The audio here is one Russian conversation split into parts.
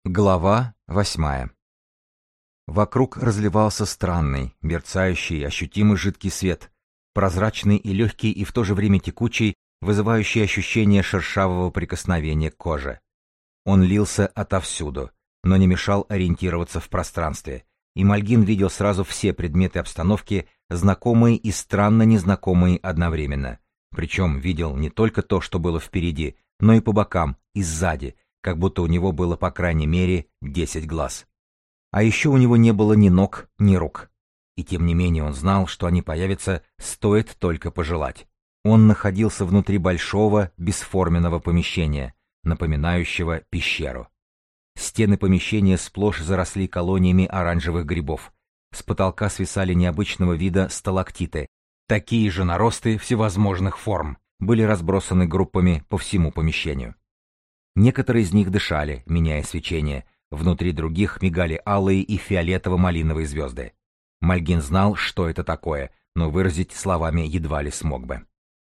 Глава 8. Вокруг разливался странный, мерцающий, ощутимый жидкий свет, прозрачный и легкий, и в то же время текучий, вызывающий ощущение шершавого прикосновения к коже. Он лился отовсюду, но не мешал ориентироваться в пространстве, и Мальгин видел сразу все предметы обстановки, знакомые и странно незнакомые одновременно. Причем видел не только то, что было впереди, но и по бокам, и сзади, как будто у него было по крайней мере 10 глаз. А еще у него не было ни ног, ни рук. И тем не менее он знал, что они появятся, стоит только пожелать. Он находился внутри большого, бесформенного помещения, напоминающего пещеру. Стены помещения сплошь заросли колониями оранжевых грибов. С потолка свисали необычного вида сталактиты. Такие же наросты всевозможных форм были разбросаны группами по всему помещению. Некоторые из них дышали, меняя свечение, внутри других мигали алые и фиолетово-малиновые звезды. Мальгин знал, что это такое, но выразить словами едва ли смог бы.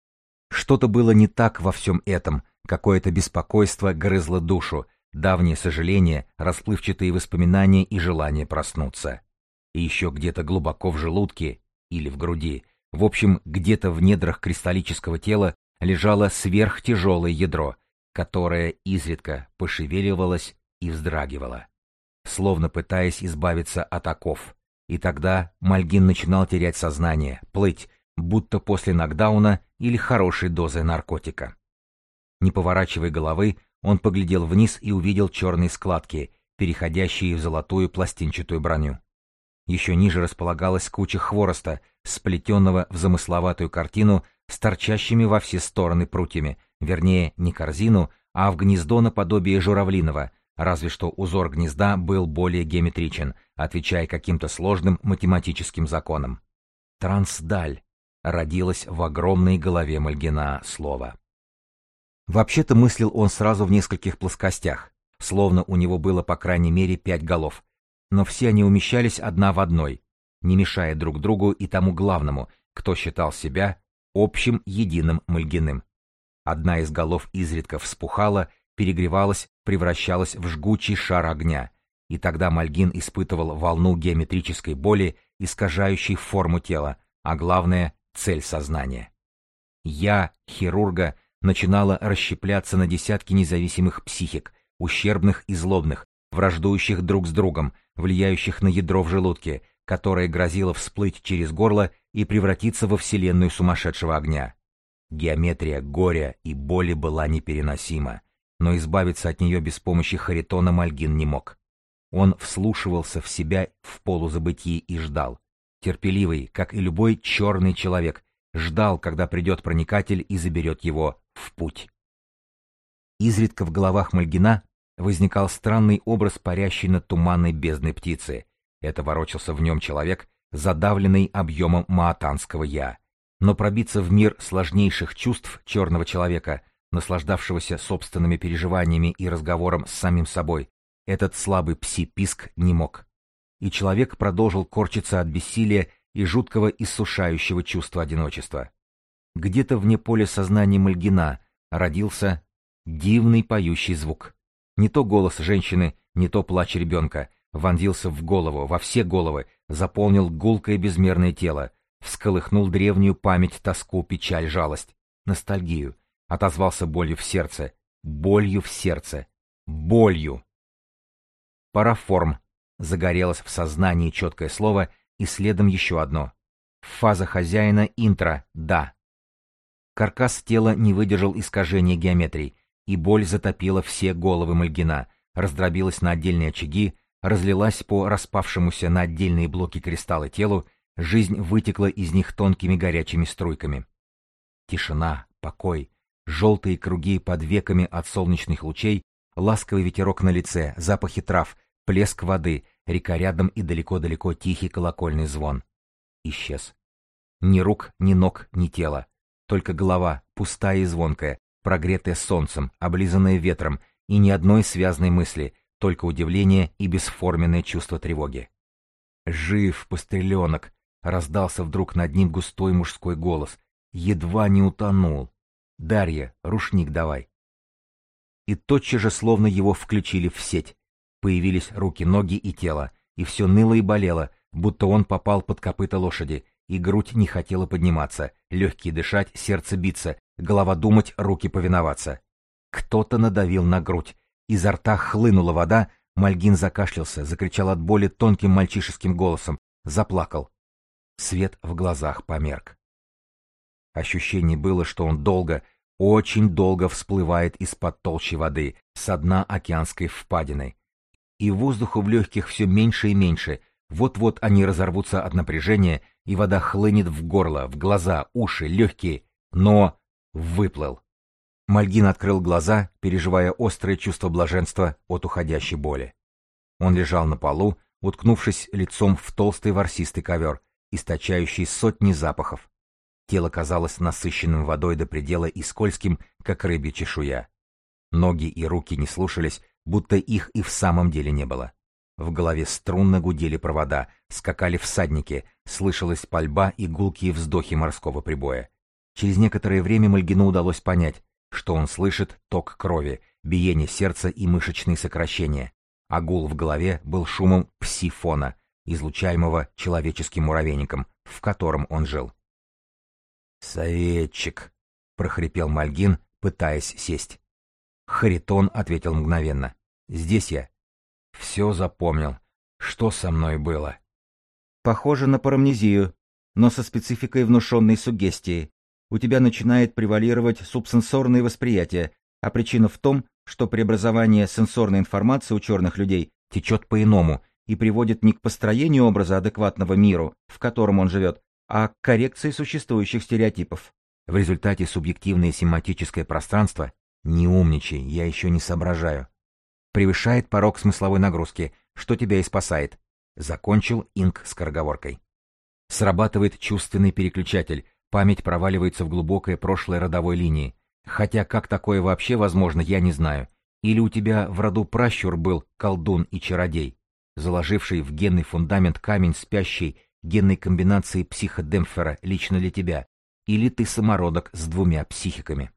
Что-то было не так во всем этом, какое-то беспокойство грызло душу, давние сожаления, расплывчатые воспоминания и желание проснуться. И еще где-то глубоко в желудке или в груди, в общем, где-то в недрах кристаллического тела лежало сверхтяжелое ядро, которая изредка пошевеливалась и вздрагивала, словно пытаясь избавиться от оков. И тогда Мальгин начинал терять сознание, плыть, будто после нокдауна или хорошей дозы наркотика. Не поворачивая головы, он поглядел вниз и увидел черные складки, переходящие в золотую пластинчатую броню. Еще ниже располагалась куча хвороста, сплетенного в замысловатую картину с торчащими во все стороны прутьями, вернее, не корзину, а в гнездо наподобие журавлиного, разве что узор гнезда был более геометричен, отвечая каким-то сложным математическим законам. «Трансдаль» родилось в огромной голове Мальгина слово. Вообще-то мыслил он сразу в нескольких плоскостях, словно у него было по крайней мере 5 голов, но все они умещались одна в одной, не мешая друг другу и тому главному, кто считал себя общим единым Мальгиным. Одна из голов изредка вспухала, перегревалась, превращалась в жгучий шар огня, и тогда Мальгин испытывал волну геометрической боли, искажающей форму тела, а главное — цель сознания. «Я» хирурга начинала расщепляться на десятки независимых психик, ущербных и злобных, враждующих друг с другом, влияющих на ядро в желудке, которое грозило всплыть через горло и превратиться во вселенную сумасшедшего огня. Геометрия горя и боли была непереносима, но избавиться от нее без помощи Харитона Мальгин не мог. Он вслушивался в себя в полузабытии и ждал. Терпеливый, как и любой черный человек, ждал, когда придет проникатель и заберет его в путь. Изредка в головах Мальгина возникал странный образ парящей над туманной бездной птицы. Это ворочался в нем человек, задавленный объемом маатанского «я». Но пробиться в мир сложнейших чувств черного человека, наслаждавшегося собственными переживаниями и разговором с самим собой, этот слабый пси-писк не мог. И человек продолжил корчиться от бессилия и жуткого иссушающего чувства одиночества. Где-то вне поля сознания Мальгина родился дивный поющий звук. Не то голос женщины, не то плач ребенка, вонзился в голову, во все головы, заполнил гулкое безмерное тело, всколыхнул древнюю память, тоску, печаль, жалость, ностальгию, отозвался болью в сердце, болью в сердце, болью. Параформ. Загорелось в сознании четкое слово, и следом еще одно. Фаза хозяина интро «да». Каркас тела не выдержал искажения геометрии, и боль затопила все головы Мальгина, раздробилась на отдельные очаги, разлилась по распавшемуся на отдельные блоки кристалла телу, жизнь вытекла из них тонкими горячими струйками. Тишина, покой, желтые круги под веками от солнечных лучей, ласковый ветерок на лице, запахи трав, плеск воды, река рядом и далеко-далеко тихий колокольный звон. Исчез. Ни рук, ни ног, ни тела. Только голова, пустая и звонкая, прогретая солнцем, облизанная ветром, и ни одной связной мысли, только удивление и бесформенное чувство тревоги. «Жив, постреленок!» — раздался вдруг над ним густой мужской голос. Едва не утонул. «Дарья, рушник давай!» И тотчас же словно его включили в сеть. Появились руки, ноги и тело, и все ныло и болело, будто он попал под копыта лошади, и грудь не хотела подниматься, легкие дышать, сердце биться, голова думать, руки повиноваться. Кто-то надавил на грудь, изо рта хлынула вода, Мальгин закашлялся, закричал от боли тонким мальчишеским голосом, заплакал. Свет в глазах померк. Ощущение было, что он долго, очень долго всплывает из-под толщи воды, со дна океанской впадины. И воздуха в легких все меньше и меньше, вот-вот они разорвутся от напряжения, и вода хлынет в горло, в глаза, уши, легкие, но выплыл. Мальгин открыл глаза, переживая острое чувство блаженства от уходящей боли. Он лежал на полу, уткнувшись лицом в толстый ворсистый ковер, источающий сотни запахов. Тело казалось насыщенным водой до предела и скользким, как рыбья чешуя. Ноги и руки не слушались, будто их и в самом деле не было. В голове струнно гудели провода, скакали всадники, слышалась пальба и гулкие вздохи морского прибоя. Через некоторое время Мальгину удалось понять, что он слышит ток крови, биение сердца и мышечные сокращения, а гул в голове был шумом псифона, излучаемого человеческим муравейником, в котором он жил. «Советчик», — прохрипел Мальгин, пытаясь сесть. Харитон ответил мгновенно. «Здесь я. Все запомнил. Что со мной было?» «Похоже на парамнезию, но со спецификой внушенной суггестии. У тебя начинает превалировать субсенсорное восприятие, а причина в том, что преобразование сенсорной информации у черных людей течет по-иному и приводит не к построению образа адекватного миру, в котором он живет, а к коррекции существующих стереотипов. В результате субъективное семантическое пространство, не умничай, я еще не соображаю, превышает порог смысловой нагрузки, что тебя и спасает. Закончил Инк скороговоркой. Срабатывает чувственный переключатель, память проваливается в глубокое прошлое родовой линии. Хотя как такое вообще возможно, я не знаю. Или у тебя в роду пращур был колдун и чародей, заложивший в генный фундамент камень спящей генной комбинации психодемпфера лично для тебя, или ты самородок с двумя психиками.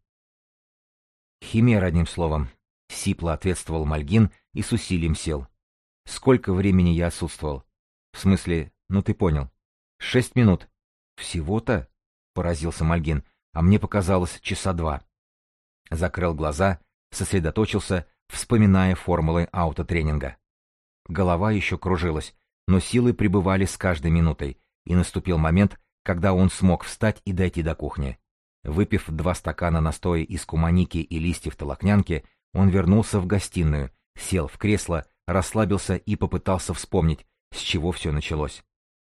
Химера, одним словом. Сипло ответствовал Мальгин и с усилием сел. Сколько времени я отсутствовал? В смысле, ну ты понял. 6 минут. Всего-то? Поразился Мальгин, а мне показалось часа 2. Закрыл глаза, сосредоточился, вспоминая формулы аутотренинга. Голова еще кружилась, но силы прибывали с каждой минутой, и наступил момент, когда он смог встать и дойти до кухни. Выпив 2 стакана настоя из куманики и листьев толокнянки, он вернулся в гостиную, сел в кресло, расслабился и попытался вспомнить, с чего все началось.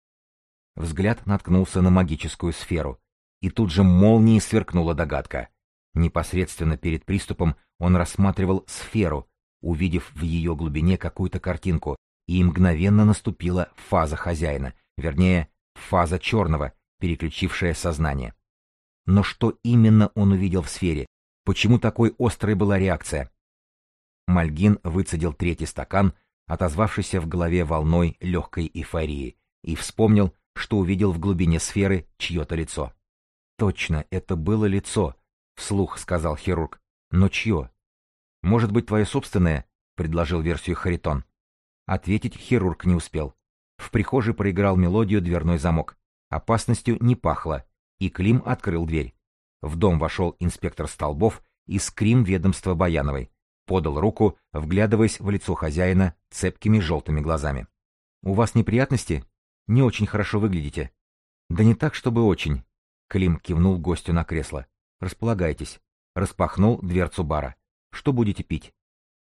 Взгляд наткнулся на магическую сферу, и тут же молнией сверкнула догадка. Непосредственно перед приступом он рассматривал сферу, увидев в ее глубине какую-то картинку, и мгновенно наступила фаза хозяина, вернее, фаза черного, переключившая сознание. Но что именно он увидел в сфере? Почему такой острой была реакция? Мальгин выцедил 3-й стакан, отозвавшийся в голове волной легкой эйфории, и вспомнил, что увидел в глубине сферы чье-то лицо. «Точно, это было лицо», — вслух сказал хирург. «Но чье?» «Может быть, твое собственное?» — предложил версию Харитон. Ответить хирург не успел. В прихожей проиграл мелодию дверной замок. Опасностью не пахло, и Клим открыл дверь. В дом вошел инспектор Столбов из Крим-ведомства Баяновой. Подал руку, вглядываясь в лицо хозяина цепкими желтыми глазами. «У вас неприятности? Не очень хорошо выглядите». «Да не так, чтобы очень». Клим кивнул гостю на кресло. «Располагайтесь». Распахнул дверцу бара. «Что будете пить?»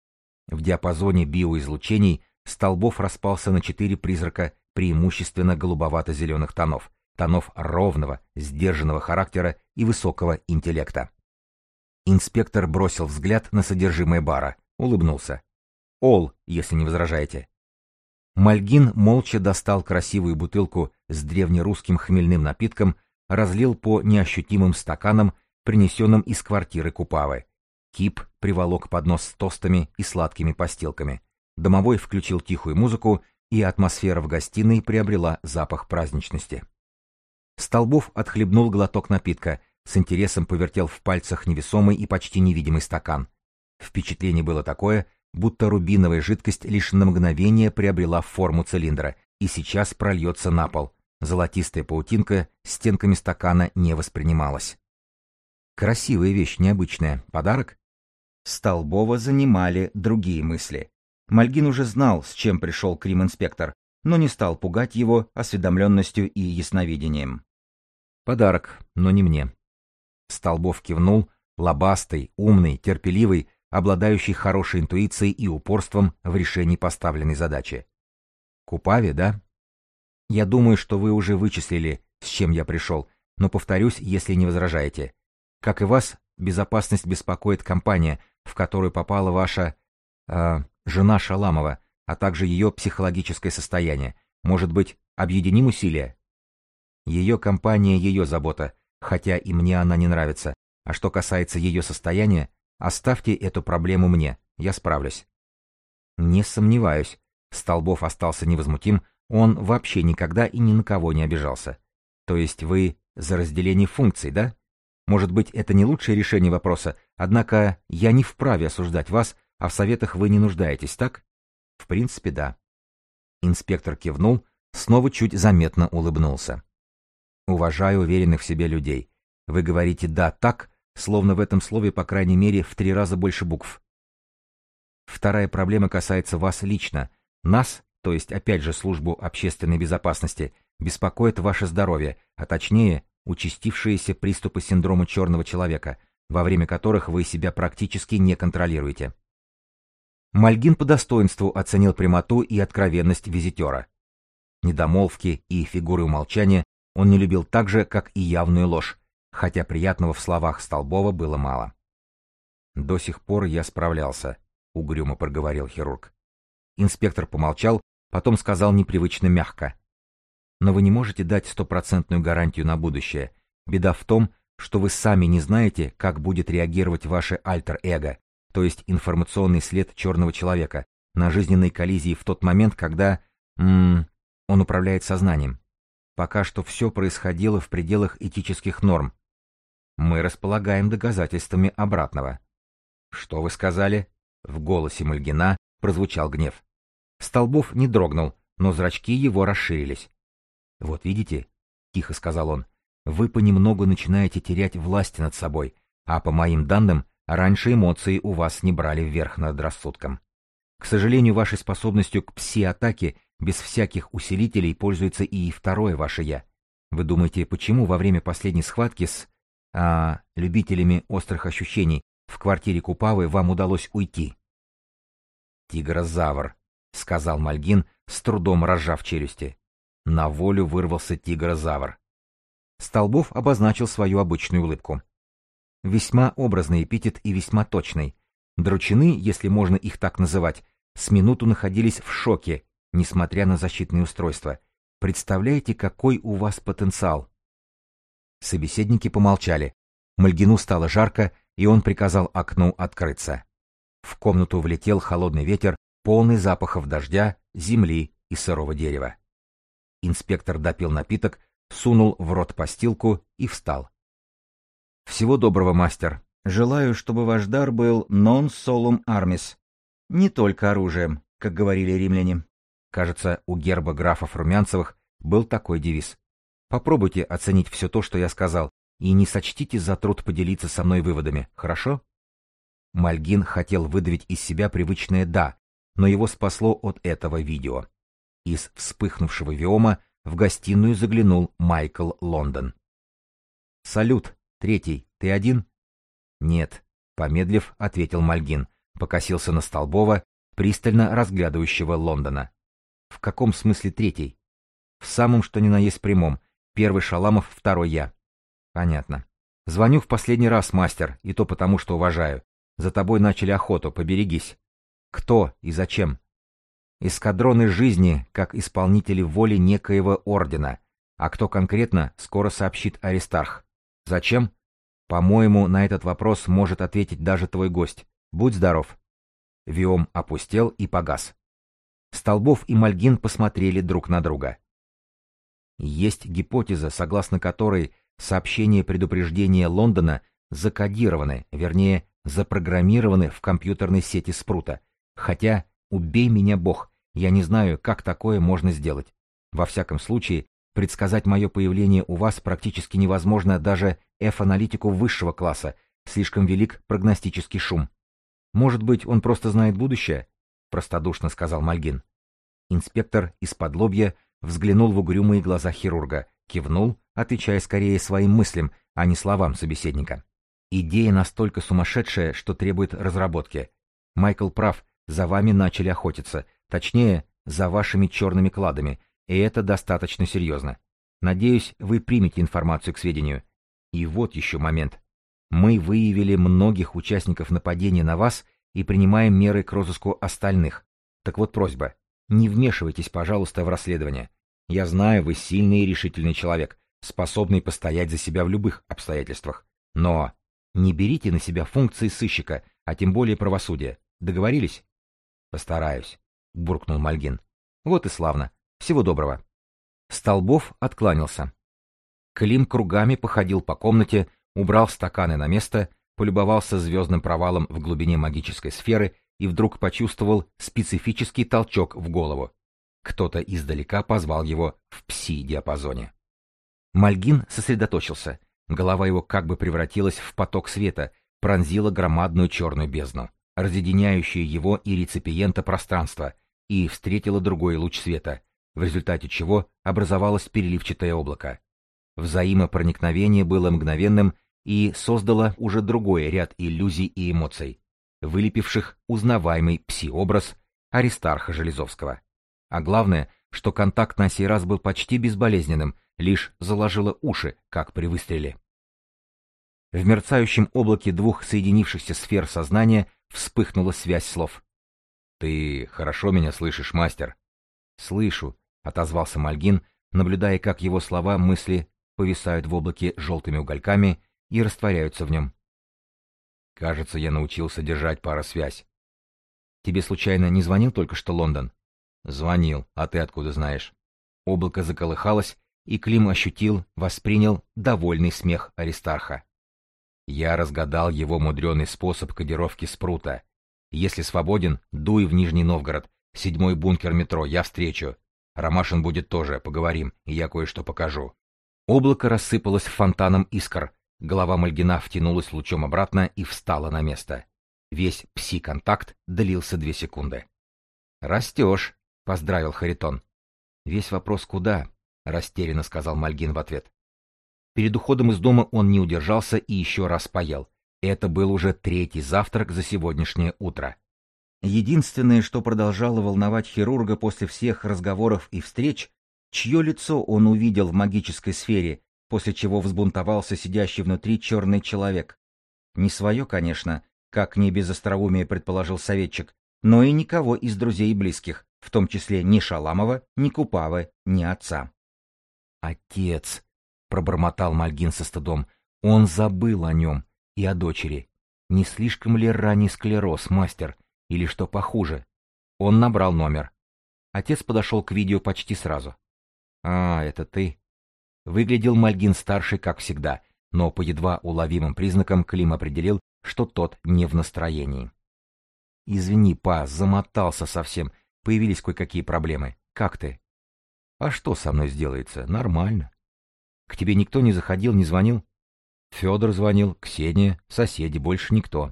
В диапазоне биоизлучений Столбов распался на 4 призрака преимущественно голубовато-зеленых тонов, тонов ровного, сдержанного характера и высокого интеллекта. Инспектор бросил взгляд на содержимое бара, улыбнулся. «Ол, если не возражаете». Мальгин молча достал красивую бутылку с древнерусским хмельным напитком, разлил по неощутимым стаканам, принесенным из квартиры Купавы. Кип приволок поднос с тостами и сладкими постилками. Домовой включил тихую музыку, и атмосфера в гостиной приобрела запах праздничности. Столбов отхлебнул глоток напитка, с интересом повертел в пальцах невесомый и почти невидимый стакан. Впечатление было такое, будто рубиновая жидкость лишь на мгновение приобрела форму цилиндра и сейчас прольется на пол. Золотистая паутинка стенками стакана не воспринималась. Красивая вещь, необычная. Подарок? Столбова занимали другие мысли. Мальгин уже знал, с чем пришел крим-инспектор, но не стал пугать его осведомленностью и ясновидением. Подарок, но не мне. Столбов кивнул, лобастый, умный, терпеливый, обладающий хорошей интуицией и упорством в решении поставленной задачи. Купаве, да? Я думаю, что вы уже вычислили, с чем я пришел, но повторюсь, если не возражаете. Как и вас, безопасность беспокоит компания, в которую попала ваша... жена Шаламова, а также ее психологическое состояние. Может быть, объединим усилия? Ее компания — ее забота, хотя и мне она не нравится. А что касается ее состояния, оставьте эту проблему мне, я справлюсь. Не сомневаюсь. Столбов остался невозмутим, он вообще никогда и ни на кого не обижался. То есть вы за разделение функций, да? Может быть, это не лучшее решение вопроса, однако я не вправе осуждать вас, а в советах вы не нуждаетесь, так? В принципе, да. Инспектор кивнул, снова чуть заметно улыбнулся. Уважаю уверенных в себе людей. Вы говорите «да» так, словно в этом слове по крайней мере в 3 раза больше букв. Вторая проблема касается вас лично. Нас, то есть опять же службу общественной безопасности, беспокоит ваше здоровье, а точнее участившиеся приступы синдрома черного человека, во время которых вы себя практически не контролируете. Мальгин по достоинству оценил прямоту и откровенность визитера. Недомолвки и фигуры умолчания он не любил так же, как и явную ложь, хотя приятного в словах Столбова было мало. «До сих пор я справлялся», — угрюмо проговорил хирург. Инспектор помолчал, потом сказал непривычно мягко. «Но вы не можете дать 100% гарантию на будущее. Беда в том, что вы сами не знаете, как будет реагировать ваше альтер-эго, то есть информационный след черного человека, на жизненной коллизии в тот момент, когда он управляет сознанием. Пока что все происходило в пределах этических норм. Мы располагаем доказательствами обратного». «Что вы сказали?» В голосе Мальгина прозвучал гнев. Столбов не дрогнул, но зрачки его расширились. «Вот видите», — тихо сказал он, — «вы понемногу начинаете терять власть над собой, а по моим данным, раньше эмоции у вас не брали вверх над рассудком. К сожалению, вашей способностью к пси-атаке без всяких усилителей пользуется и второе ваше «я». Вы думаете, почему во время последней схватки с любителями острых ощущений в квартире Купавы вам удалось уйти?» «Тигрозавр», — сказал Мальгин, с трудом разжав челюсти. На волю вырвался тигрозавр. Столбов обозначил свою обычную улыбку. Весьма образный эпитет и весьма точный. Дручины, если можно их так называть, с минуту находились в шоке, несмотря на защитные устройства. Представляете, какой у вас потенциал? Собеседники помолчали. Мальгину стало жарко, и он приказал окну открыться. В комнату влетел холодный ветер, полный запахов дождя, земли и сырого дерева. Инспектор допил напиток, сунул в рот постилку и встал. «Всего доброго, мастер. Желаю, чтобы ваш дар был non solum armis. Не только оружием, как говорили римляне». Кажется, у герба графов Румянцевых был такой девиз. Попробуйте оценить все то, что я сказал, и не сочтите за труд поделиться со мной выводами, хорошо? Мальгин хотел выдавить из себя привычное «да», но его спасло от этого видео. Из вспыхнувшего виома в гостиную заглянул Майкл Лондон. «Салют, третий, ты один?» «Нет», — помедлив, ответил Мальгин, покосился на Столбова, пристально разглядывающего Лондона. «В каком смысле третий?» «В самом что ни на есть прямом. Первый Шаламов, второй я». «Понятно. Звоню в последний раз, мастер, и то потому, что уважаю. За тобой начали охоту, поберегись». «Кто и зачем?» «Эскадроны жизни, как исполнители воли некоего ордена. А кто конкретно, скоро сообщит Аристарх. Зачем? По-моему, на этот вопрос может ответить даже твой гость. Будь здоров». Виом опустел и погас. Столбов и Мальгин посмотрели друг на друга. Есть гипотеза, согласно которой сообщения предупреждения Лондона закодированы, вернее, запрограммированы в компьютерной сети Спрута, Хотя, убей меня Бог, я не знаю, как такое можно сделать. Во всяком случае, предсказать мое появление у вас практически невозможно даже F-аналитику высшего класса, слишком велик прогностический шум. Может быть, он просто знает будущее? Простодушно сказал Мальгин. Инспектор из-под-лобья взглянул в угрюмые глаза хирурга, кивнул, отвечая скорее своим мыслям, а не словам собеседника. Идея настолько сумасшедшая, что требует разработки. Майкл прав, за вами начали охотиться, точнее, за вашими черными кладами, и это достаточно серьезно. Надеюсь, вы примете информацию к сведению. И вот еще момент. Мы выявили многих участников нападения на вас и принимаем меры к розыску остальных. Так вот просьба, не вмешивайтесь, пожалуйста, в расследование. Я знаю, вы сильный и решительный человек, способный постоять за себя в любых обстоятельствах. Но не берите на себя функции сыщика, а тем более правосудия. Договорились? Постараюсь, буркнул Мальгин. Вот и славно. Всего доброго. Столбов откланялся. Клим кругами походил по комнате, убрал стаканы на место, полюбовался звездным провалом в глубине магической сферы и вдруг почувствовал специфический толчок в голову. Кто-то издалека позвал его в пси-диапазоне. Мальгин сосредоточился. Голова его как бы превратилась в поток света, пронзила громадную черную бездну, разъединяющую его и реципиента пространство, и встретила другой луч света, в результате чего образовалось переливчатое облако. Взаимопроникновение было мгновенным и создало уже другой ряд иллюзий и эмоций, вылепивших узнаваемый пси-образ Аристарха Железовского. А главное, что контакт на сей раз был почти безболезненным, лишь заложило уши, как при выстреле. В мерцающем облаке двух соединившихся сфер сознания вспыхнула связь слов. «Ты хорошо меня слышишь, мастер?» «Слышу», — отозвался Мальгин, наблюдая, как его слова, мысли повисают в облаке желтыми угольками и растворяются в нем. «Кажется, я научился держать паросвязь». «Тебе случайно не звонил только что Лондон?» «Звонил, а ты откуда знаешь?» Облако заколыхалось, и Клим ощутил, воспринял довольный смех Аристарха. «Я разгадал его мудреный способ кодировки спрута. Если свободен, дуй в Нижний Новгород, 7-й бункер метро, я встречу. Ромашин будет тоже, поговорим, и я кое-что покажу». Облако рассыпалось фонтаном искр, голова Мальгина втянулась лучом обратно и встала на место. Весь пси-контакт длился 2 секунды. «Растешь», — поздравил Харитон. «Весь вопрос куда?» — растерянно сказал Мальгин в ответ. Перед уходом из дома он не удержался и еще раз поел. Это был уже 3-й завтрак за сегодняшнее утро. Единственное, что продолжало волновать хирурга после всех разговоров и встреч, чье лицо он увидел в магической сфере, после чего взбунтовался сидящий внутри черный человек. Не свое, конечно, как не без остроумия предположил советчик, но и никого из друзей и близких, в том числе ни Шаламова, ни Купавы, ни отца. «Отец!» — пробормотал Мальгин со стыдом. «Он забыл о нем и о дочери. Не слишком ли ранний склероз, мастер? Или что похуже?» Он набрал номер. Отец подошел к видео почти сразу. «А, это ты?» Выглядел Мальгин-старший, как всегда, но по едва уловимым признакам Клим определил, что тот не в настроении. «Извини, па, замотался совсем. Появились кое-какие проблемы. Как ты?» «А что со мной сделается? Нормально. К тебе никто не заходил, не звонил?» «Федор звонил, Ксения, соседи, больше никто».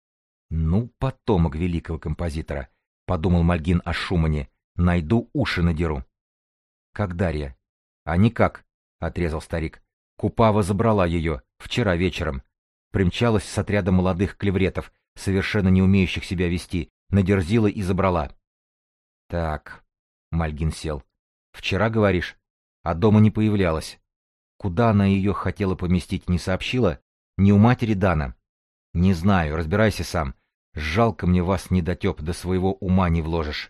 «Ну, потомок великого композитора», — подумал Мальгин о Шумане. «Найду, уши надеру». «Как Дарья?» «А никак», — отрезал старик. «Купава забрала ее вчера вечером. Примчалась с отрядом молодых клевретов, совершенно не умеющих себя вести, надерзила и забрала». «Так», — Мальгин сел. «Вчера, говоришь? А дома не появлялась. Куда она ее хотела поместить, не сообщила? Не у матери Дана?» «Не знаю, разбирайся сам. Жалко мне вас, недотеп, до своего ума не вложишь».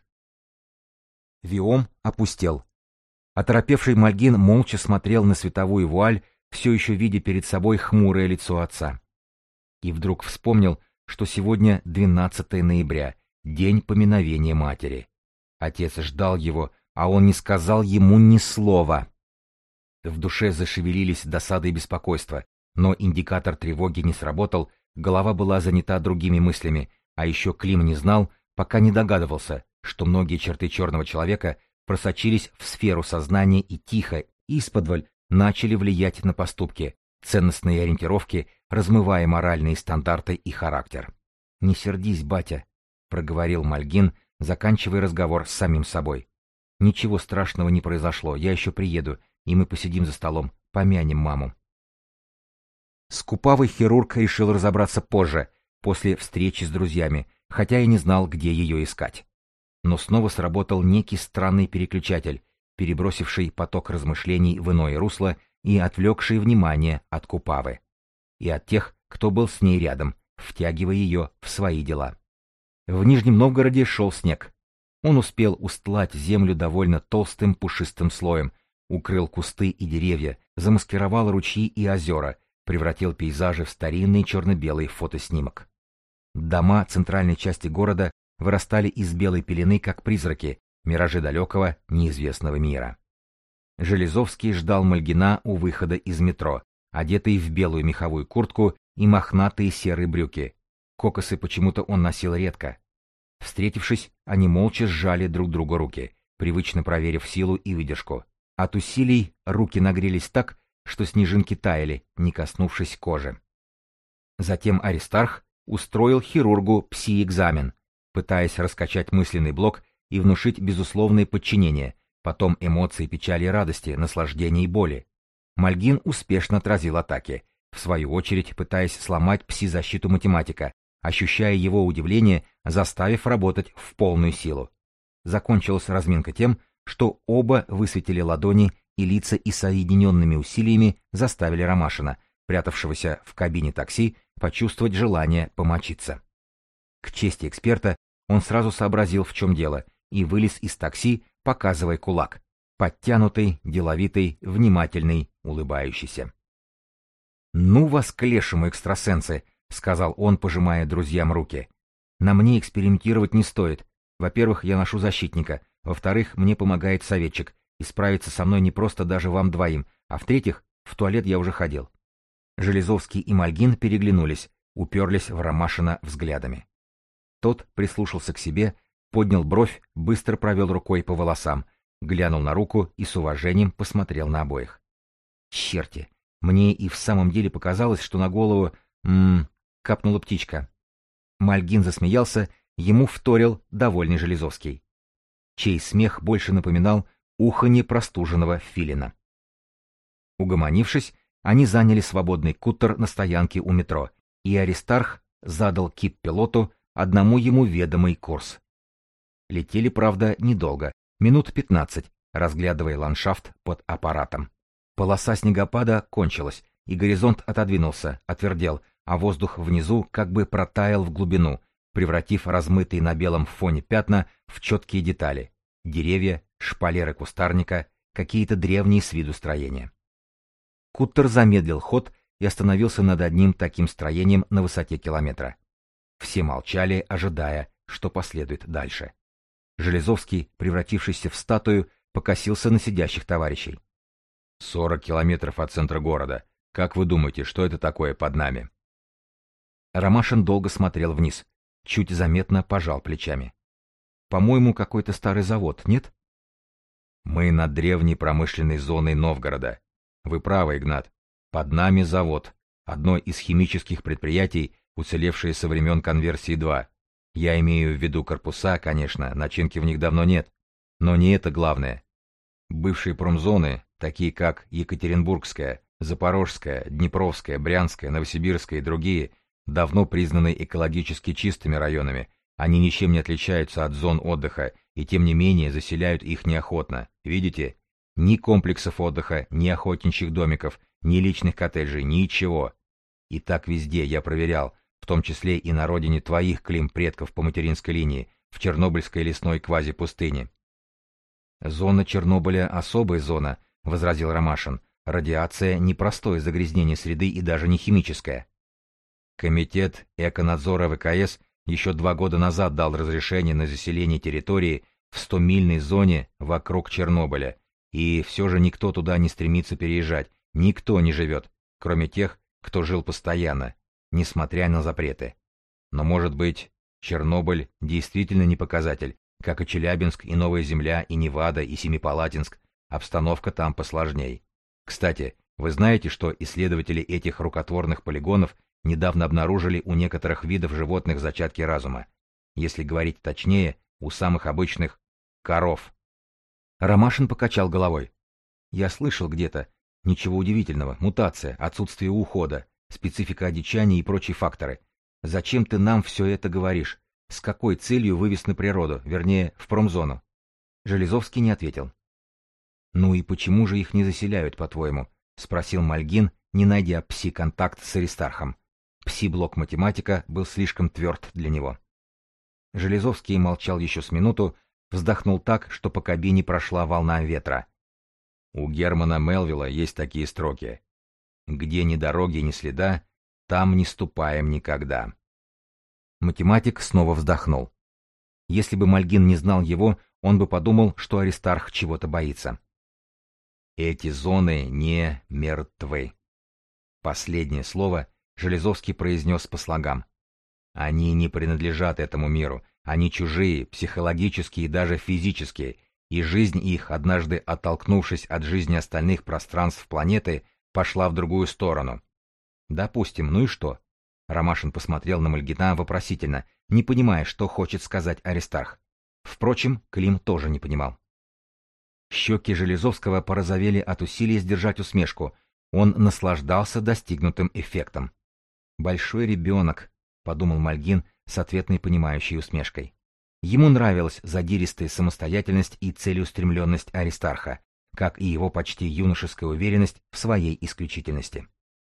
Виом опустел. Оторопевший Мальгин молча смотрел на световую вуаль, все еще видя перед собой хмурое лицо отца. И вдруг вспомнил, что сегодня 12 ноября, день поминовения матери. Отец ждал его, а он не сказал ему ни слова. В душе зашевелились досада и беспокойство, но индикатор тревоги не сработал, голова была занята другими мыслями, а еще Клим не знал, пока не догадывался, что многие черты черного человека просочились в сферу сознания и тихо, исподволь, начали влиять на поступки, ценностные ориентировки, размывая моральные стандарты и характер. «Не сердись, батя», — проговорил Мальгин, заканчивая разговор с самим собой. «Ничего страшного не произошло, я еще приеду, и мы посидим за столом, помянем маму». Скупавый хирург решил разобраться позже, после встречи с друзьями, хотя и не знал, где ее искать. Но снова сработал некий странный переключатель, перебросивший поток размышлений в иное русло и отвлекший внимание от Купавы. И от тех, кто был с ней рядом, втягивая ее в свои дела. В Нижнем Новгороде шел снег. Он успел устлать землю довольно толстым пушистым слоем, укрыл кусты и деревья, замаскировал ручьи и озера, превратил пейзажи в старинный черно-белый фотоснимок. Дома центральной части города вырастали из белой пелены, как призраки, миражи далекого, неизвестного мира. Железовский ждал Мальгина у выхода из метро, одетый в белую меховую куртку и мохнатые серые брюки. Кокосы почему-то он носил редко. Встретившись, они молча сжали друг другу руки, привычно проверив силу и выдержку. От усилий руки нагрелись так, что снежинки таяли, не коснувшись кожи. Затем Аристарх устроил хирургу пси-экзамен, пытаясь раскачать мысленный блок и внушить безусловное подчинение, потом эмоции печали и радости, наслаждения и боли. Мальгин успешно отразил атаки, в свою очередь пытаясь сломать пси-защиту математика, ощущая его удивление, заставив работать в полную силу. Закончилась разминка тем, что оба высветили ладони и лица и соединенными усилиями заставили Ромашина, прятавшегося в кабине такси, почувствовать желание помочиться. К чести эксперта, он сразу сообразил, в чем дело, и вылез из такси, показывая кулак. Подтянутый, деловитый, внимательный, улыбающийся. «Ну вас к лешему, экстрасенсы!» — сказал он, пожимая друзьям руки. «На мне экспериментировать не стоит. Во-первых, я ношу защитника. Во-вторых, мне помогает советчик. И справиться со мной не просто даже вам двоим. А в-третьих, в туалет я уже ходил». Железовский и Мальгин переглянулись, уперлись в Ромашина взглядами. Тот прислушался к себе, поднял бровь, быстро провел рукой по волосам, глянул на руку и с уважением посмотрел на обоих. «Черти! Мне и в самом деле показалось, что на голову... капнула птичка». Мальгин засмеялся, ему вторил довольный Железовский, чей смех больше напоминал уханье простуженного филина. Угомонившись, они заняли свободный куттер на стоянке у метро, и Аристарх задал кип-пилоту одному ему ведомый курс. Летели, правда, недолго, минут 15, разглядывая ландшафт под аппаратом. Полоса снегопада кончилась, и горизонт отодвинулся, отвердел, а воздух внизу как бы протаял в глубину, превратив размытые на белом фоне пятна в четкие детали. Деревья, шпалеры кустарника, какие-то древние с виду строения. Куттер замедлил ход и остановился над одним таким строением на высоте километра. Все молчали, ожидая, что последует дальше. Железовский, превратившийся в статую, покосился на сидящих товарищей. 40 километров от центра города. Как вы думаете, что это такое под нами?» Ромашин долго смотрел вниз, чуть заметно пожал плечами. «По-моему, какой-то старый завод, нет?» «Мы над древней промышленной зоной Новгорода. Вы правы, Игнат. Под нами завод, одно из химических предприятий, уцелевшее со времен конверсии 2. Я имею в виду корпуса, конечно, начинки в них давно нет. Но не это главное. Бывшие промзоны, такие как Екатеринбургская, Запорожская, Днепровская, Брянская, Новосибирская и другие, давно признаны экологически чистыми районами. Они ничем не отличаются от зон отдыха, и тем не менее заселяют их неохотно. Видите? Ни комплексов отдыха, ни охотничьих домиков, ни личных коттеджей, ничего. И так везде я проверял, в том числе и на родине твоих, Клим, предков по материнской линии, в Чернобыльской лесной квазипустыне. «Зона Чернобыля — особая зона», — возразил Ромашин. «Радиация — непростое загрязнение среды и даже не химическое». Комитет эконадзора ВКС еще 2 года назад дал разрешение на заселение территории в 100-мильной зоне вокруг Чернобыля, и все же никто туда не стремится переезжать, никто не живет, кроме тех, кто жил постоянно, несмотря на запреты. Но, может быть, Чернобыль действительно не показатель, как и Челябинск, и Новая Земля, и Невада, и Семипалатинск. Обстановка там посложней. Кстати, вы знаете, что исследователи этих рукотворных полигонов недавно обнаружили у некоторых видов животных зачатки разума? Если говорить точнее, у самых обычных коров. Ромашин покачал головой. Я слышал где-то. Ничего удивительного. Мутация, отсутствие ухода, специфика одичания и прочие факторы. Зачем ты нам все это говоришь? С какой целью вывез на природу, вернее, в промзону? Железовский не ответил. Ну и почему же их не заселяют, по-твоему? Спросил Мальгин, не найдя пси-контакт с Аристархом. Пси-блок математика был слишком тверд для него. Железовский молчал еще с минуту, вздохнул так, что по кабине прошла волна ветра. У Германа Мелвилла есть такие строки: «Где ни дороги, ни следа, там не ступаем никогда». Математик снова вздохнул. Если бы Мальгин не знал его, он бы подумал, что Аристарх чего-то боится. Эти зоны не мертвы. Последнее слово Железовский произнес по слогам. Они не принадлежат этому миру, они чужие, психологические и даже физические, и жизнь их, однажды оттолкнувшись от жизни остальных пространств планеты, пошла в другую сторону. Допустим, ну и что? Ромашин посмотрел на Мальгина вопросительно, не понимая, что хочет сказать Аристарх. Впрочем, Клим тоже не понимал. Щеки Железовского порозовели от усилий сдержать усмешку. Он наслаждался достигнутым эффектом. «Большой ребенок», — подумал Мальгин с ответной понимающей усмешкой. Ему нравилась задиристая самостоятельность и целеустремленность Аристарха, как и его почти юношеская уверенность в своей исключительности.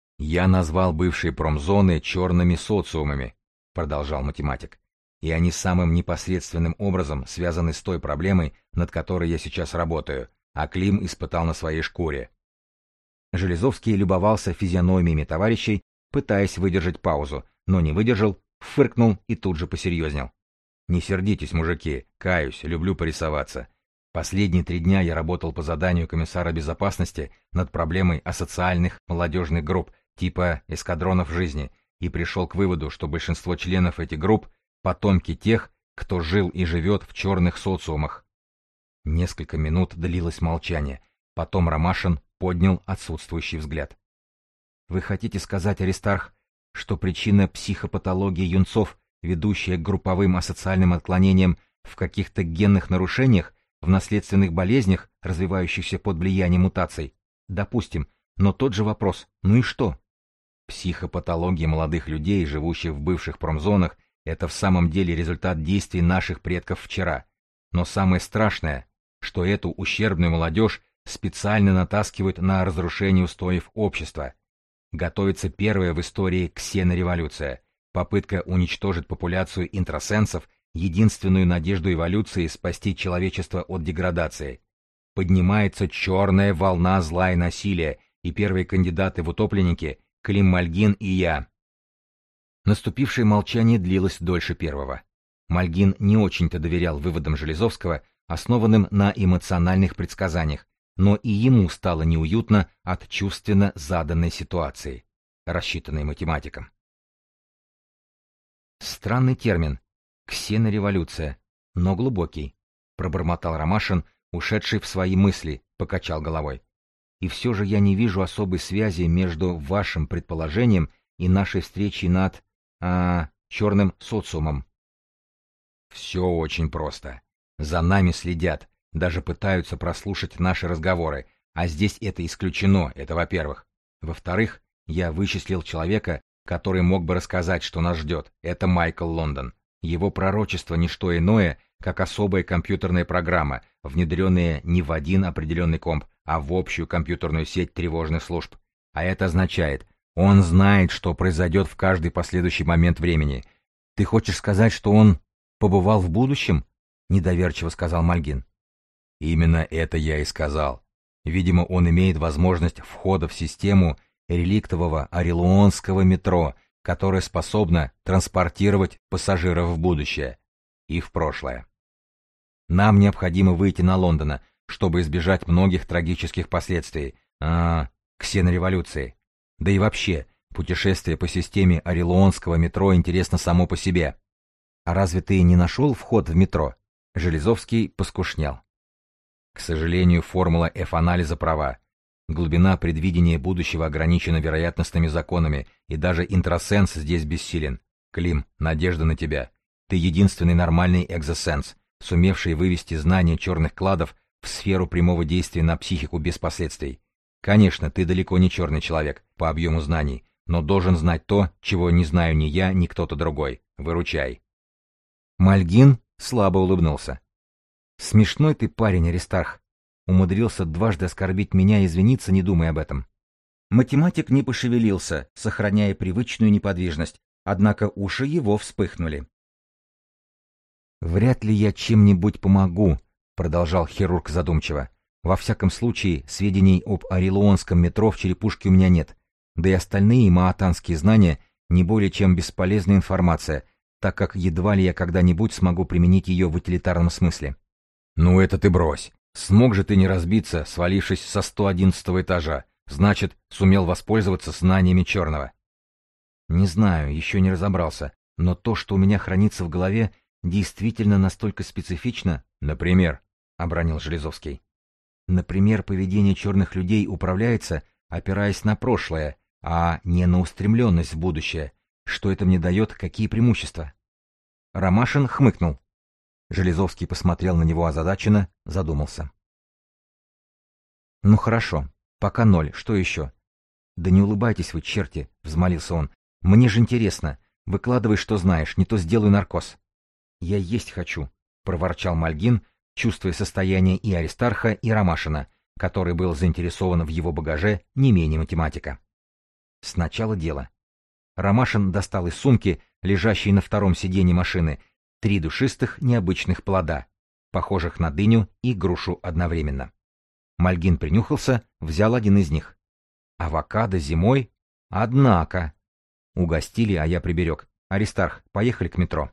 «Я назвал бывшие промзоны черными социумами», — продолжал математик, «и они самым непосредственным образом связаны с той проблемой, над которой я сейчас работаю, а Клим испытал на своей шкуре». Железовский любовался физиономиями товарищей, пытаясь выдержать паузу, но не выдержал, фыркнул и тут же посерьезнел. «Не сердитесь, мужики, каюсь, люблю порисоваться. Последние 3 дня я работал по заданию комиссара безопасности над проблемой асоциальных молодежных групп типа эскадронов жизни и пришел к выводу, что большинство членов этих групп — потомки тех, кто жил и живет в черных социумах». Несколько минут длилось молчание, потом Ромашин поднял отсутствующий взгляд. «Вы хотите сказать, Аристарх, что причина психопатологии юнцов, ведущая к групповым асоциальным отклонениям, в каких-то генных нарушениях, в наследственных болезнях, развивающихся под влиянием мутаций? Допустим, но тот же вопрос: ну и что? Психопатология молодых людей, живущих в бывших промзонах, это в самом деле результат действий наших предков вчера. Но самое страшное, что эту ущербную молодежь специально натаскивают на разрушение устоев общества. Готовится первая в истории ксенореволюция, попытка уничтожить популяцию интросенсов, единственную надежду эволюции спасти человечество от деградации. Поднимается черная волна зла и насилия, и первые кандидаты в утопленники — Клим Мальгин и я. Наступившее молчание длилось дольше первого. Мальгин не очень-то доверял выводам Железовского, основанным на эмоциональных предсказаниях, но и ему стало неуютно от чувственно заданной ситуации, рассчитанной математиком. Странный термин — ксенореволюция, но глубокий, пробормотал Ромашин, ушедший в свои мысли, покачал головой. И все же я не вижу особой связи между вашим предположением и нашей встречей над черным социумом. Все очень просто. За нами следят, даже пытаются прослушать наши разговоры, а здесь это исключено, это во-первых. Во-вторых, я вычислил человека, который мог бы рассказать, что нас ждет. Это Майкл Лондон. Его пророчество — не что иное, как особая компьютерная программа, внедренная не в один определенный комп, а в общую компьютерную сеть тревожных служб. А это означает, он знает, что произойдет в каждый последующий момент времени. Ты хочешь сказать, что он побывал в будущем? Недоверчиво сказал Мальгин. Именно это я и сказал. Видимо, он имеет возможность входа в систему реликтового орелуонского метро, которое способно транспортировать пассажиров в будущее и в прошлое. Нам необходимо выйти на Лондона, чтобы избежать многих трагических последствий ксенореволюции. Да и вообще, путешествие по системе орелуонского метро интересно само по себе. А разве ты не нашел вход в метро? Железовский поскушнел. К сожалению, формула F-анализа права. Глубина предвидения будущего ограничена вероятностными законами, и даже интрасенс здесь бессилен. Клим, надежда на тебя. Ты единственный нормальный экзосенс, сумевший вывести знания черных кладов в сферу прямого действия на психику без последствий. Конечно, ты далеко не черный человек по объему знаний, но должен знать то, чего не знаю ни я, ни кто-то другой. Выручай. Мальгин слабо улыбнулся. Смешной ты парень, Аристарх. Умудрился дважды оскорбить меня и извиниться, не думая об этом. Математик не пошевелился, сохраняя привычную неподвижность, однако уши его вспыхнули. «Вряд ли я чем-нибудь помогу», — продолжал хирург задумчиво. «Во всяком случае, сведений об орелуонском метро в черепушке у меня нет, да и остальные маатанские знания не более чем бесполезная информация, так как едва ли я когда-нибудь смогу применить ее в утилитарном смысле». «Ну это ты брось! Смог же ты не разбиться, свалившись со 111-го этажа? Значит, сумел воспользоваться знаниями черного». «Не знаю, еще не разобрался, но то, что у меня хранится в голове, действительно настолько специфично». «Например», — обронил Железовский. «Например, поведение черных людей управляется, опираясь на прошлое, а не на устремленность в будущее. Что это мне дает, какие преимущества?» Ромашин хмыкнул. Железовский посмотрел на него озадаченно, задумался. «Ну хорошо, пока 0, что еще?» «Да не улыбайтесь вы, черти», — взмолился он. «Мне же интересно. Выкладывай, что знаешь, не то сделаю наркоз». «Я есть хочу», — проворчал Мальгин, чувствуя состояние и Аристарха, и Ромашина, который был заинтересован в его багаже не менее математика. Сначала дело. Ромашин достал из сумки, лежащей на втором сиденье машины, 3 душистых необычных плода, похожих на дыню и грушу одновременно. Мальгин принюхался, взял один из них. Авокадо зимой? Однако. Угостили, а я приберег. Аристарх, поехали к метро.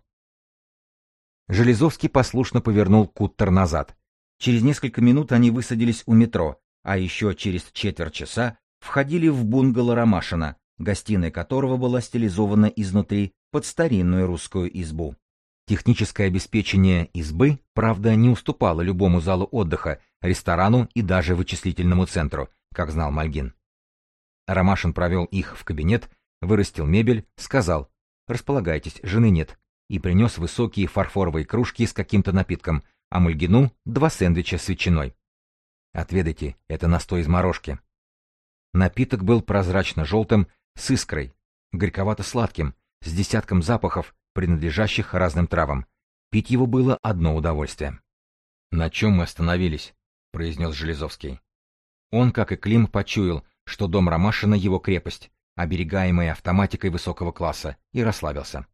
Железовский послушно повернул куттер назад. Через несколько минут они высадились у метро, а еще через четверть часа входили в бунгало Ромашина, гостиная которого была стилизована изнутри под старинную русскую избу. Техническое обеспечение избы, правда, не уступало любому залу отдыха, ресторану и даже вычислительному центру, как знал Мальгин. Ромашин провел их в кабинет, вырастил мебель, сказал: «Располагайтесь, жены нет», и принес высокие фарфоровые кружки с каким-то напитком, а Мальгину 2 сэндвича с ветчиной. «Отведайте, это настой из морожки». Напиток был прозрачно-желтым, с искрой, горьковато-сладким, с десятком запахов, принадлежащих разным травам. Пить его было одно удовольствие. «На чем мы остановились?» — произнес Железовский. Он, как и Клим, почуял, что дом Ромашина — его крепость, оберегаемая автоматикой высокого класса, и расслабился.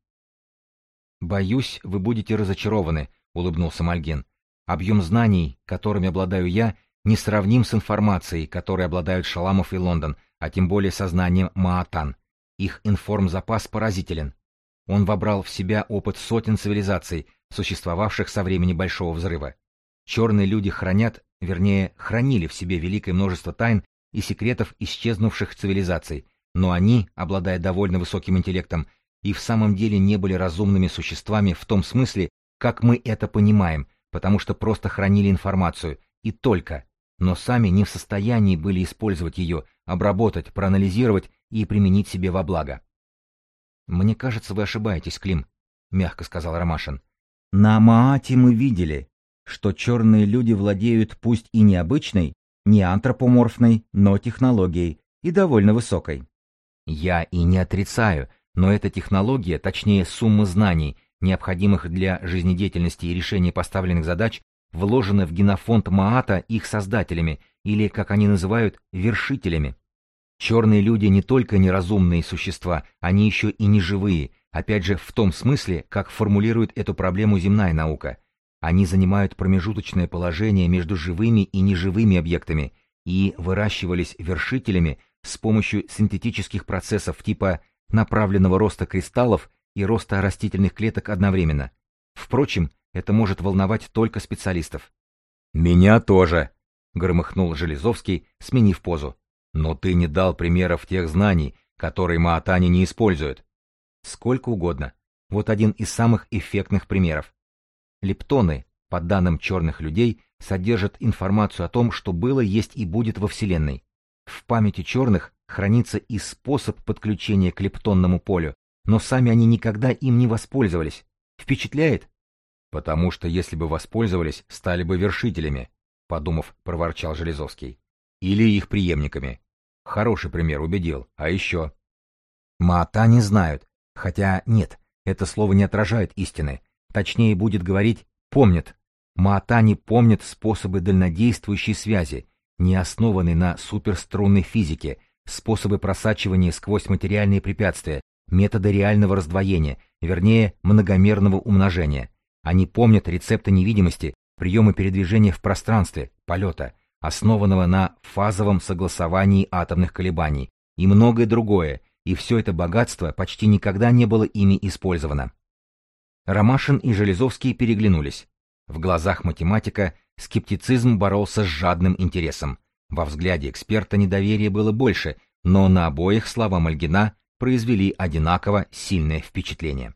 «Боюсь, вы будете разочарованы», — улыбнулся Мальгин. «Объем знаний, которыми обладаю я, несравним с информацией, которой обладают Шаламов и Лондон, а тем более сознанием Маатан. Их информзапас поразителен. Он вобрал в себя опыт сотен цивилизаций, существовавших со времени Большого взрыва. Черные люди хранят, вернее, хранили в себе великое множество тайн и секретов исчезнувших цивилизаций, но они, обладая довольно высоким интеллектом, и в самом деле не были разумными существами в том смысле, как мы это понимаем, потому что просто хранили информацию, и только, но сами не в состоянии были использовать ее, обработать, проанализировать и применить себе во благо. «Мне кажется, вы ошибаетесь, Клим», — мягко сказал Ромашин. «На Маате мы видели, что черные люди владеют пусть и необычной, не антропоморфной, но технологией, и довольно высокой. Я и не отрицаю, но эта технология, точнее сумма знаний, необходимых для жизнедеятельности и решения поставленных задач, вложена в генофонд Маата их создателями, или, как они называют, вершителями. Черные люди не только неразумные существа, они еще и неживые, опять же в том смысле, как формулирует эту проблему земная наука. Они занимают промежуточное положение между живыми и неживыми объектами и выращивались вершителями с помощью синтетических процессов типа направленного роста кристаллов и роста растительных клеток одновременно. Впрочем, это может волновать только специалистов. «Меня тоже», — громыхнул Железовский, сменив позу. «Но ты не дал примеров тех знаний, которые маатане не используют». «Сколько угодно. Вот один из самых эффектных примеров. Лептоны, по данным черных людей, содержат информацию о том, что было, есть и будет во Вселенной. В памяти черных хранится и способ подключения к лептонному полю, но сами они никогда им не воспользовались. Впечатляет? Потому что если бы воспользовались, стали бы вершителями, подумав, проворчал Железовский. Или их преемниками. Хороший пример, убедил. А еще? Маатани знают. Хотя нет, это слово не отражает истины. Точнее будет говорить «помнят». Маатани помнят способы дальнодействующей связи, не основанные на суперструнной физике, способы просачивания сквозь материальные препятствия, методы реального раздвоения, вернее, многомерного умножения. Они помнят рецепты невидимости, приемы передвижения в пространстве, полета, основанного на фазовом согласовании атомных колебаний, и многое другое, и все это богатство почти никогда не было ими использовано. Ромашин и Железовский переглянулись. В глазах математика скептицизм боролся с жадным интересом. Во взгляде эксперта недоверие было больше, но на обоих слова Мальгина произвели одинаково сильное впечатление.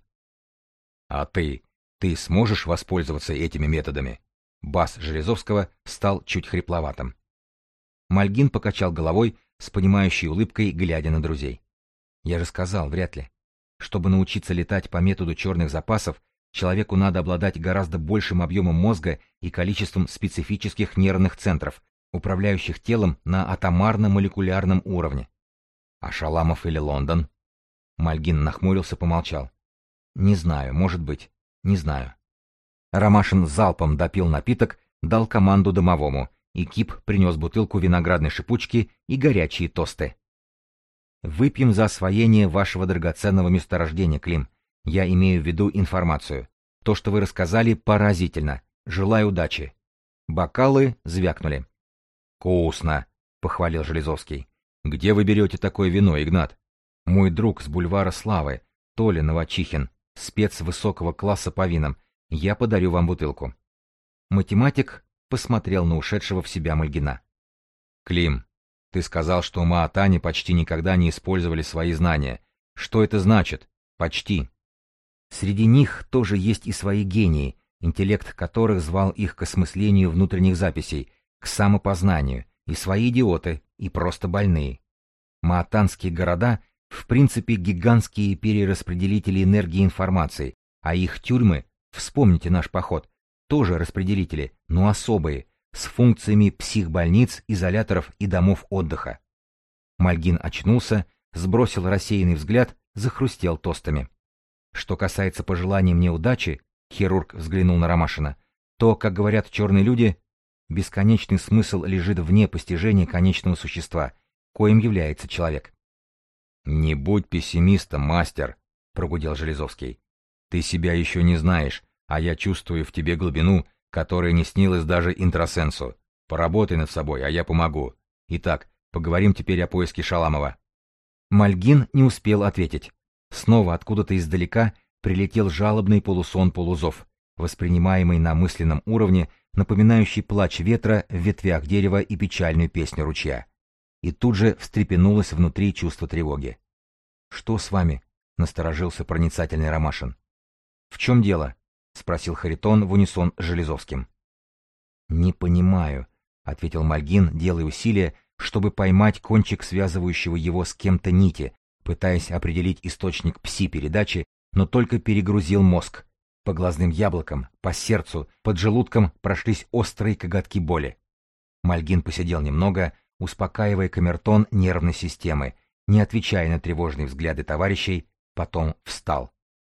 «А ты сможешь воспользоваться этими методами?» Бас Железовского стал чуть хрипловатым. Мальгин покачал головой с понимающей улыбкой, глядя на друзей. «Я же сказал, вряд ли. Чтобы научиться летать по методу черных запасов, человеку надо обладать гораздо большим объемом мозга и количеством специфических нервных центров, управляющих телом на атомарно-молекулярном уровне. А Шаламов или Лондон?» Мальгин нахмурился, помолчал. «Не знаю, может быть, не знаю». Ромашин залпом допил напиток, дал команду домовому, и Кип принес бутылку виноградной шипучки и горячие тосты. «Выпьем за освоение вашего драгоценного месторождения, Клим. Я имею в виду информацию. То, что вы рассказали, поразительно. Желаю удачи». Бокалы звякнули. «Вкусно», — похвалил Железовский. «Где вы берете такое вино, Игнат?» «Мой друг с бульвара Славы, Толя Новочихин, спец высокого класса по винам. Я подарю вам бутылку». Математик посмотрел на ушедшего в себя Мальгина. «Клим, ты сказал, что маатани почти никогда не использовали свои знания. Что это значит? Почти?» «Среди них тоже есть и свои гении, интеллект которых звал их к осмыслению внутренних записей, к самопознанию, и свои идиоты, и просто больные. Маатанские города — в принципе гигантские перераспределители энергии и информации, а их тюрьмы, вспомните наш поход, тоже распределители, но особые, с функциями психбольниц, изоляторов и домов отдыха». Мальгин очнулся, сбросил рассеянный взгляд, захрустел тостами. «Что касается пожеланий мне удачи», — хирург взглянул на Ромашина, «то, как говорят черные люди, бесконечный смысл лежит вне постижения конечного существа, коим является человек». «Не будь пессимистом, мастер», — прогудел Железовский. «Ты себя еще не знаешь, а я чувствую в тебе глубину, которая не снилась даже интросенсу. Поработай над собой, а я помогу. Итак, поговорим теперь о поиске Шаламова». Мальгин не успел ответить. Снова откуда-то издалека прилетел жалобный полусон-полузов, воспринимаемый на мысленном уровне, напоминающий плач ветра в ветвях дерева и печальную песню ручья. И тут же встрепенулось внутри чувство тревоги. «Что с вами?» — насторожился проницательный Ромашин. «В чем дело?» — спросил Харитон в унисон с Железовским. «Не понимаю», — ответил Мальгин, делая усилия, чтобы поймать кончик связывающего его с кем-то нити, пытаясь определить источник пси-передачи, но только перегрузил мозг. По глазным яблокам, по сердцу, под желудком прошлись острые коготки боли. Мальгин посидел немного, успокаивая камертон нервной системы, не отвечая на тревожные взгляды товарищей, потом встал.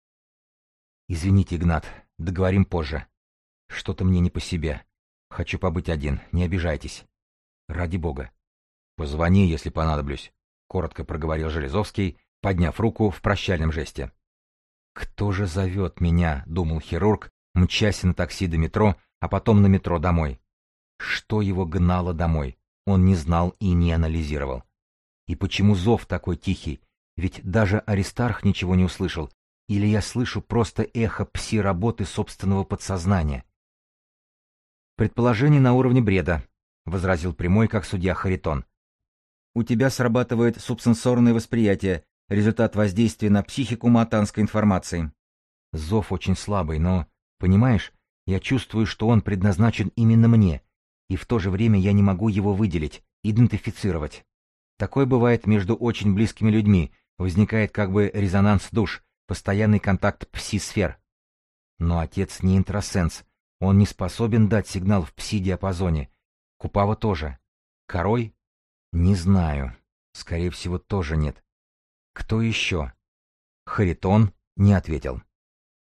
«Извините, Игнат, договорим позже. Что-то мне не по себе. Хочу побыть один, не обижайтесь. Ради бога». «Позвони, если понадоблюсь», — коротко проговорил Железовский, подняв руку в прощальном жесте. «Кто же зовет меня?» — думал хирург, мчась на такси до метро, а потом на метро домой. Что его гнало домой? Он не знал и не анализировал. И почему зов такой тихий? Ведь даже Аристарх ничего не услышал. Или я слышу просто эхо пси-работы собственного подсознания? «Предположение на уровне бреда», — возразил прямой, как судья Харитон. «У тебя срабатывает субсенсорное восприятие, результат воздействия на психику маатанской информации». Зов очень слабый, но, понимаешь, я чувствую, что он предназначен именно мне, и в то же время я не могу его выделить, идентифицировать. Такое бывает между очень близкими людьми, возникает как бы резонанс душ, постоянный контакт пси-сфер. Но отец не интрасенс, он не способен дать сигнал в пси-диапазоне. Купава тоже. Корой? Не знаю. Скорее всего, тоже нет. Кто еще? Харитон не ответил.